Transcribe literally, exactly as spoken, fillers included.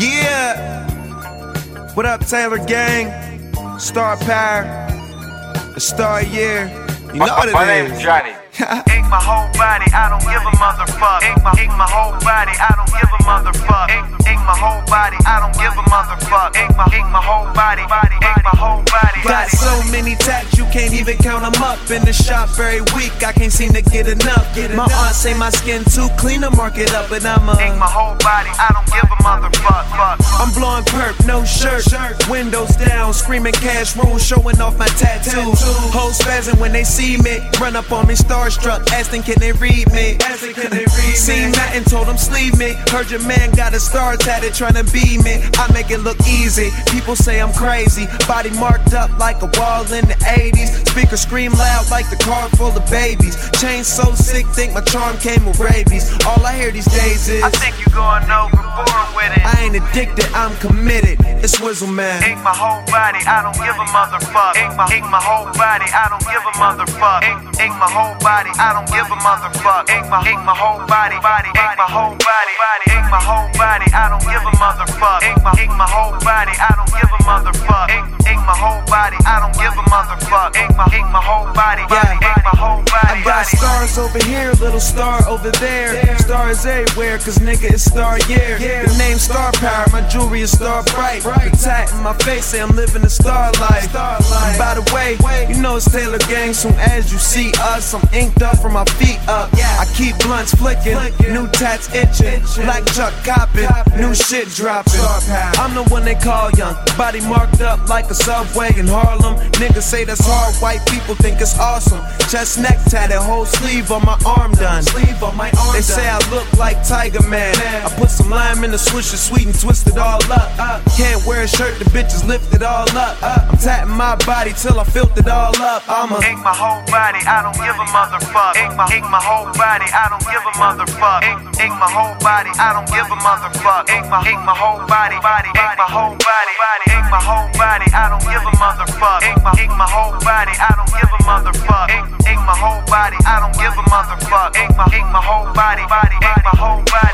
Yeah. What up, Taylor Gang? Star Power. The Star Year. You know what it is. My name's Johnny. Ink my whole body, I don't give a motherfucker. Ink my, ink my whole body, I don't give a motherfucker. Ink, ink my whole body, I don't give a motherfucker. Ink my, ink my whole body, body, ink my whole body. Got so many tats, you can't even count them up. In the shop very weak, I can't seem to get enough. My aunt say my skin too clean to mark it up, but I'm a ink my whole body, I don't give a motherfucker. I'm blowing perp, no shirt, windows down, screaming cash rules, showing off my tattoos. Hoes spazzing when they see me, run up on me, starstruck, asking can they read me. Seen nothing, told them sleeve me. Heard your man got a star tatted, trying to be me. I make it look easy. People say I'm crazy, body marked up like a wall in the eighties. Speakers scream loud like the car full of babies. Chain so sick, think my charm came with rabies. All I hear these days is I think you going overboard with it. I ain't addicted, I'm committed. It's Wizzle Man. Ink my whole body, I don't give a motherfucker. Ink my, ink my whole body, I don't give a motherfucker. Ink, ink my whole body, I don't give a motherfucker. Ink my, ink my whole body, body, ink my whole body, body, ink my whole body, I don't give a motherfucker. Ink my, ink my whole body, I don't give a motherfucker. Ink, ink my whole body, I don't give a motherfucker. Ink my, ink my whole body, body, ink my whole body. I got stars over here, little star over there. Stars everywhere, cause nigga it's Star Year. The name Star Power, my jewelry is Star Bright. The tat in my face say I'm living the star life. And by the way, you know it's Taylor Gang. Soon as you see us, I'm inked up from my feet up. I keep blunts flicking, new tats itching, black Chuck copping, new shit dropping. I'm the one they call young, body marked up like a subway in Harlem. Niggas say that's hard, white people think it's awesome. Chest neck tatted, whole sleeve on my arm done. They say I look like Tiger Man. I put some lime in the swisher, sweet and twist it all up. Can't wear a shirt, the bitches lift it all up. I'm tatting my body till I filled it all up. I'm a ink my whole body, I don't give a motherfucker. Ink my, ink my whole body, I don't give a motherfucker. Ink, ink my whole body, I don't give a motherfucker. Ink my, ink my whole body, body, ink my whole body, body, ink my whole body, I don't give a motherfucker. Ink my, ink my whole body, I don't give a motherfucker. Ink, ink my whole body, I don't give a motherfucker. Ink my, ink my whole body, body, ink my whole body.